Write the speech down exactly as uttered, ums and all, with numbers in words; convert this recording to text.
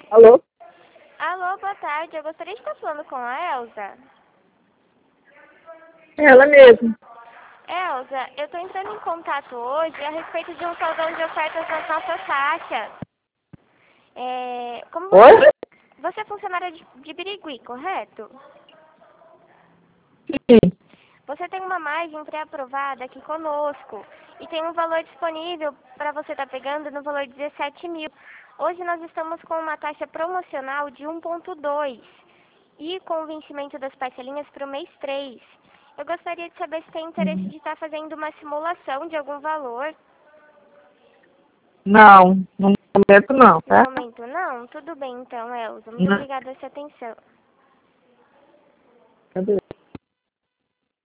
Alô? Alô, boa tarde. Eu gostaria de estar falando com a Elza. Ela mesmo. Elza, eu estou entrando em contato hoje a respeito de um saldão de ofertas nas nossas taxas. É, como você, Oi? você é funcionária de, de Birigui, correto? Sim. Você tem uma margem pré-aprovada aqui conosco e tem um valor disponível para você estar pegando no valor de dezessete mil. Hoje nós estamos com uma taxa promocional de um ponto dois e com o vencimento das parcelinhas para o mês três. Eu gostaria de saber se tem interesse de estar fazendo uma simulação de algum valor. Não, no momento não, No tá? momento não? Tudo bem então, Elza. Muito Não. obrigada pela sua atenção. Cadê?